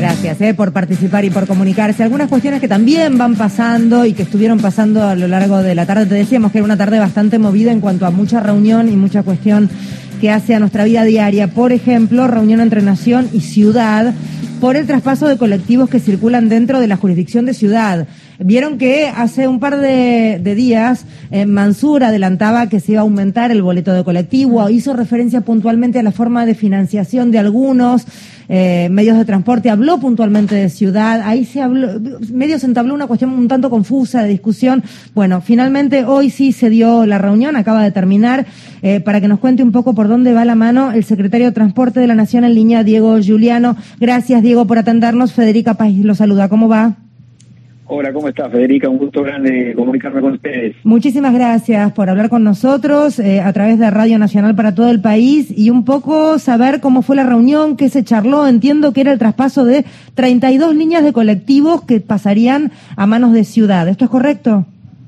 Gracias por participar y por comunicarse. Algunas cuestiones que también van pasando y que estuvieron pasando a lo largo de la tarde. Te decíamos que era una tarde bastante movida en cuanto a mucha reunión y mucha cuestión que hace a nuestra vida diaria. Por ejemplo, reunión entre Nación y Ciudad por el traspaso de colectivos que circulan dentro de la jurisdicción de Ciudad. Vieron que hace un par de días Mansur adelantaba que se iba a aumentar el boleto de colectivo, hizo referencia puntualmente a la forma de financiación de algunos medios de transporte, habló puntualmente de Ciudad, ahí se entabló una cuestión un tanto confusa de discusión. Bueno, finalmente hoy sí se dio la reunión, acaba de terminar, para que nos cuente un poco por dónde va la mano el secretario de Transporte de la Nación en línea, Diego Giuliano. Gracias, Diego, por atendernos. Federica País lo saluda. ¿Cómo va? Hola, ¿cómo estás, Federica? Un gusto grande comunicarme con ustedes. Muchísimas gracias por hablar con nosotros a través de Radio Nacional para todo el país y un poco saber cómo fue la reunión, qué se charló. Entiendo que era el traspaso de 32 líneas de colectivos que pasarían a manos de Ciudad. ¿Esto es correcto?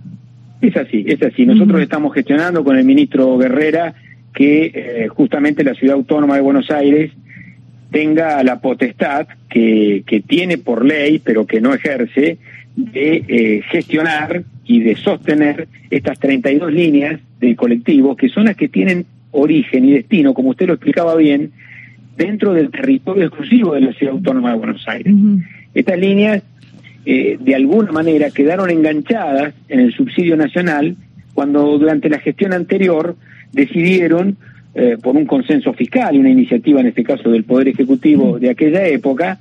Es así, es así. Nosotros estamos gestionando con el ministro Guerrera que justamente la Ciudad Autónoma de Buenos Aires tenga la potestad que tiene por ley, pero que no ejerce, de gestionar y de sostener estas 32 líneas de colectivos, que son las que tienen origen y destino, como usted lo explicaba bien, dentro del territorio exclusivo de la Ciudad Autónoma de Buenos Aires. Estas líneas, de alguna manera, quedaron enganchadas en el subsidio nacional cuando durante la gestión anterior decidieron, por un consenso fiscal y una iniciativa, en este caso del Poder Ejecutivo de aquella época,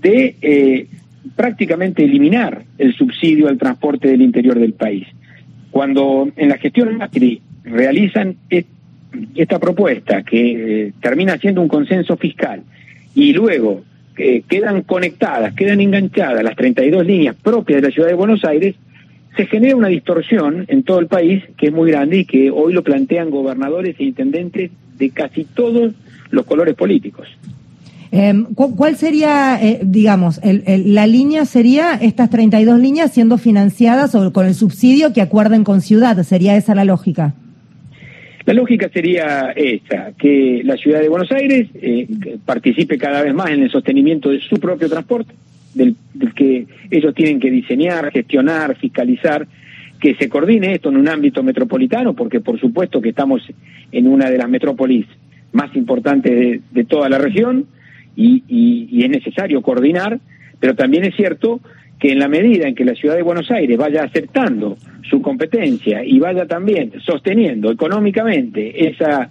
de prácticamente eliminar el subsidio al transporte del interior del país. Cuando en la gestión Macri realizan esta propuesta que termina siendo un consenso fiscal y luego quedan conectadas, quedan enganchadas las 32 líneas propias de la Ciudad de Buenos Aires, se genera una distorsión en todo el país que es muy grande y que hoy lo plantean gobernadores e intendentes de casi todos los colores políticos. ¿Cuál sería, digamos, la línea sería estas 32 líneas siendo financiadas o con el subsidio que acuerden con Ciudad? ¿Sería esa la lógica? La lógica sería esa, que la Ciudad de Buenos Aires participe cada vez más en el sostenimiento de su propio transporte, del que ellos tienen que diseñar, gestionar, fiscalizar, que se coordine esto en un ámbito metropolitano, porque por supuesto que estamos en una de las metrópolis más importantes de toda la región, y es necesario coordinar, pero también es cierto que en la medida en que la Ciudad de Buenos Aires vaya aceptando su competencia y vaya también sosteniendo económicamente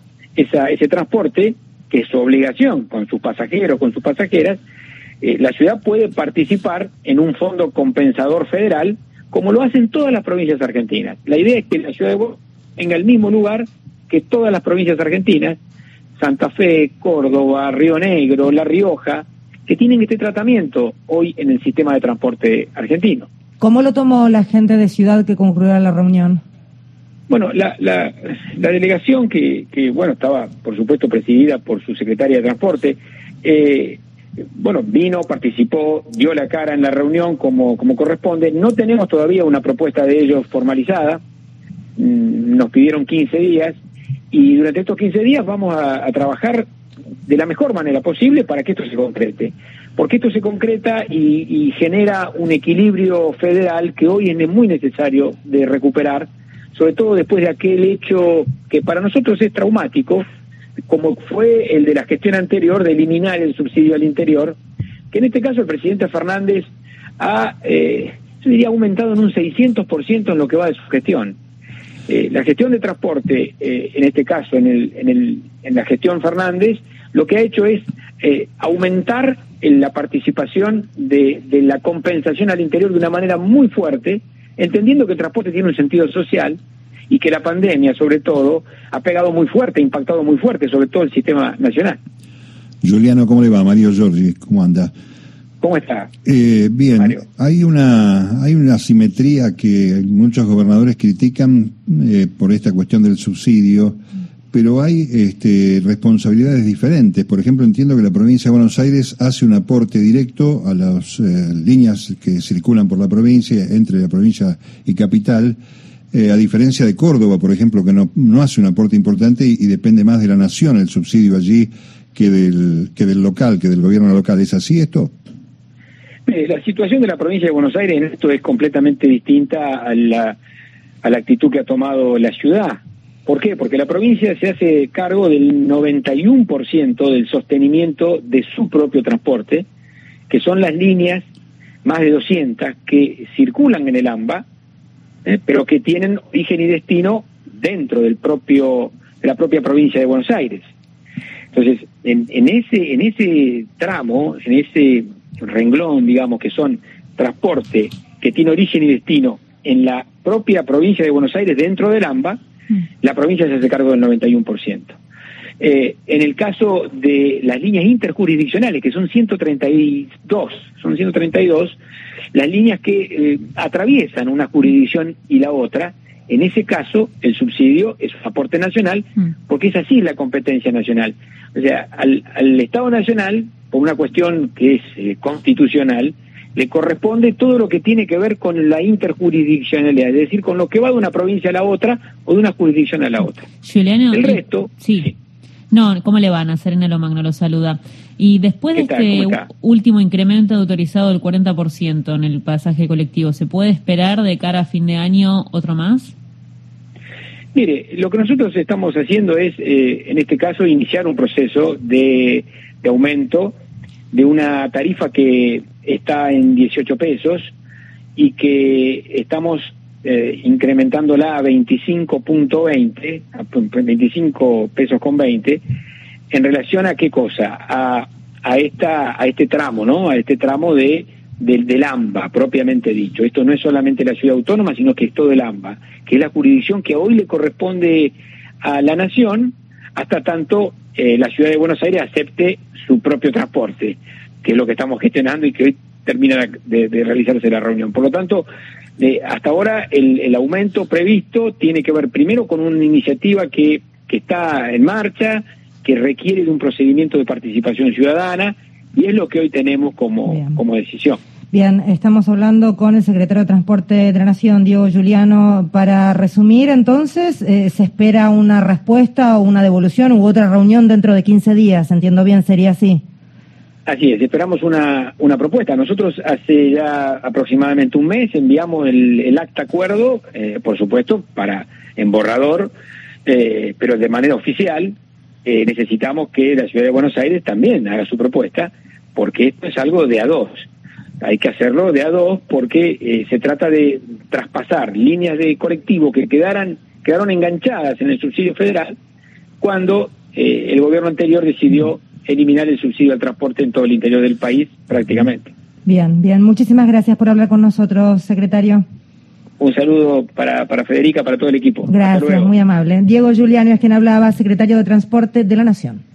ese transporte, que es su obligación con sus pasajeros, con sus pasajeras, la ciudad puede participar en un fondo compensador federal, como lo hacen todas las provincias argentinas. La idea es que la Ciudad de Buenos Aires tenga el mismo lugar que todas las provincias argentinas, Santa Fe, Córdoba, Río Negro, La Rioja, que tienen este tratamiento hoy en el sistema de transporte argentino. ¿Cómo lo tomó la gente de Ciudad que concluyó la reunión? Bueno, la delegación que bueno, estaba por supuesto presidida por su secretaria de Transporte, vino, participó, dio la cara en la reunión como corresponde. No tenemos todavía una propuesta de ellos formalizada, nos pidieron 15 días, y durante estos 15 días vamos a trabajar de la mejor manera posible para que esto se concrete. Porque esto se concreta y genera un equilibrio federal que hoy es muy necesario de recuperar, sobre todo después de aquel hecho que para nosotros es traumático, como fue el de la gestión anterior de eliminar el subsidio al interior, que en este caso el presidente Fernández ha, yo diría, aumentado en un 600% en lo que va de su gestión. La gestión de transporte, en este caso, en la gestión Fernández, lo que ha hecho es aumentar la participación de la compensación al interior de una manera muy fuerte, entendiendo que el transporte tiene un sentido social y que la pandemia, sobre todo, ha pegado muy fuerte, ha impactado muy fuerte, sobre todo el sistema nacional. Giuliano, ¿cómo le va? Mario Giorgi, ¿cómo anda? ¿Cómo está? Bien, Mario. Hay una asimetría que muchos gobernadores critican por esta cuestión del subsidio, pero hay responsabilidades diferentes. Por ejemplo, entiendo que la provincia de Buenos Aires hace un aporte directo a las líneas que circulan por la provincia, entre la provincia y capital, a diferencia de Córdoba, por ejemplo, que no hace un aporte importante y depende más de la nación el subsidio allí que del local, que del gobierno local. ¿Es así esto? La situación de la provincia de Buenos Aires en esto es completamente distinta a la actitud que ha tomado la ciudad. ¿Por qué? Porque la provincia se hace cargo del 91% del sostenimiento de su propio transporte, que son las líneas, más de 200, que circulan en el AMBA, pero que tienen origen y destino dentro de la propia provincia de Buenos Aires. Entonces, en ese tramo, en ese renglón, digamos, que son transporte que tiene origen y destino en la propia provincia de Buenos Aires dentro del AMBA, la provincia se hace cargo del 91%. En el caso de las líneas interjurisdiccionales, que son 132, las líneas que atraviesan una jurisdicción y la otra, en ese caso el subsidio es un aporte nacional, porque es así la competencia nacional. O sea, al Estado Nacional, por una cuestión que es constitucional, le corresponde todo lo que tiene que ver con la interjurisdiccionalidad, es decir, con lo que va de una provincia a la otra o de una jurisdicción a la otra. Juliano, el resto... Sí. No, ¿cómo le van a hacer? Serena Lomagno lo saluda. Y después de este último incremento autorizado del 40% en el pasaje colectivo, ¿se puede esperar de cara a fin de año otro más? Mire, lo que nosotros estamos haciendo es, en este caso, iniciar un proceso de aumento de una tarifa que está en 18 pesos y que estamos incrementándola a 25.20, a 25 pesos con 20, en relación a qué cosa, a este tramo, ¿no? A este tramo del AMBA, propiamente dicho. Esto no es solamente la ciudad autónoma, sino que es todo el AMBA, que es la jurisdicción que hoy le corresponde a la nación, hasta tanto la ciudad de Buenos Aires acepte su propio transporte, que es lo que estamos gestionando y que hoy termina de realizarse la reunión. Por lo tanto, hasta ahora el aumento previsto tiene que ver primero con una iniciativa que está en marcha, que requiere de un procedimiento de participación ciudadana, y es lo que hoy tenemos como decisión. Bien, estamos hablando con el secretario de Transporte de la Nación, Diego Giuliano. Para resumir, entonces, ¿se espera una respuesta o una devolución u otra reunión dentro de 15 días? Entiendo bien, ¿sería así? Así es, esperamos una propuesta. Nosotros hace ya aproximadamente un mes enviamos el acta acuerdo, por supuesto, en borrador, pero de manera oficial. Necesitamos que la Ciudad de Buenos Aires también haga su propuesta, porque esto es algo de a dos. Hay que hacerlo de a dos porque se trata de traspasar líneas de colectivo que quedaron enganchadas en el subsidio federal cuando el gobierno anterior decidió eliminar el subsidio al transporte en todo el interior del país prácticamente. Bien. Muchísimas gracias por hablar con nosotros, secretario. Un saludo para Federica, para todo el equipo. Gracias, muy amable. Diego Giuliano es quien hablaba, secretario de Transporte de la Nación.